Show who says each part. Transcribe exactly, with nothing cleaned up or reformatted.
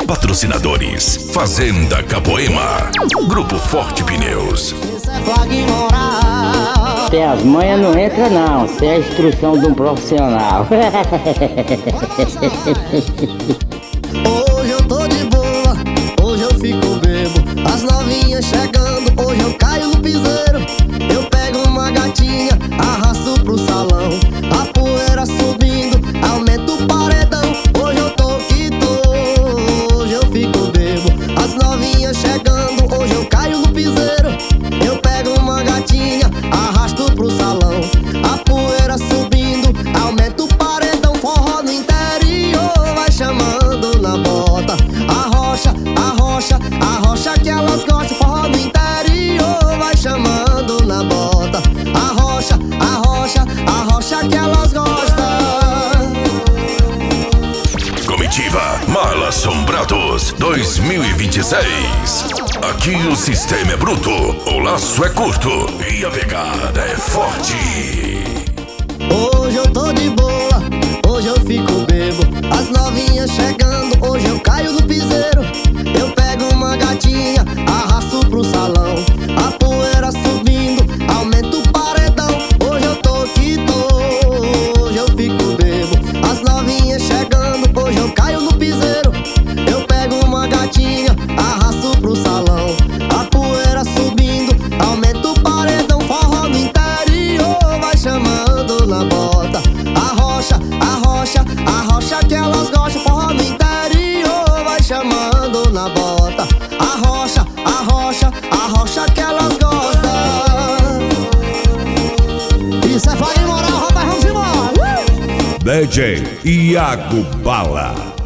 Speaker 1: Patrocinadores: Fazenda Capoema, Grupo Forte Pneus.
Speaker 2: Tem as manhas não entra não, isso é a instrução de um profissional.
Speaker 3: Hoje eu tô de boa, hoje eu fico bebo. As novinhas chegando, hoje eu caio no piseiro. Eu pego uma gatinha, arrasto pro salão. A poeira subindo, aumenta o paredão. Hoje eu tô que tô, hoje eu fico bebo. As novinhas chegando, hoje eu caio no piseiro. Eu pego uma gatinha, arrasto pro salão. A poeira subindo, aumenta o paredão. Forró no interior vai chamando na bota. A rocha, a rocha, a rocha que elas gostam. Forró no interior vai chamando na bota. A rocha, a rocha, a rocha que elas gostam.
Speaker 1: Comitiva Mal Assombrados dois mil e vinte e seis. Aqui o sistema é bruto, o laço é curto e a pegada é forte.
Speaker 3: Hoje eu tô de boa, hoje eu fico bebo. As novinhas chegando, hoje eu caio no piseiro. Eu pego uma gatinha, arrasto pro salão. A poeira subindo, aumenta o paredão. Hoje eu tô que tô, hoje eu fico bebo. As novinhas chegando, hoje eu caio no piseiro. Eu pego uma gatinha, arrasto pro salão. A poeira subindo, aumenta o paredão. Forró no interior vai chamando na bota. A rocha, a rocha, a rocha que elas gostam. Forró no interior vai chamando na bota. A rocha, a rocha, a rocha que elas gostam. Isso é Flávio Moral, rapaz, vamos embora.
Speaker 4: D J Iago Bala.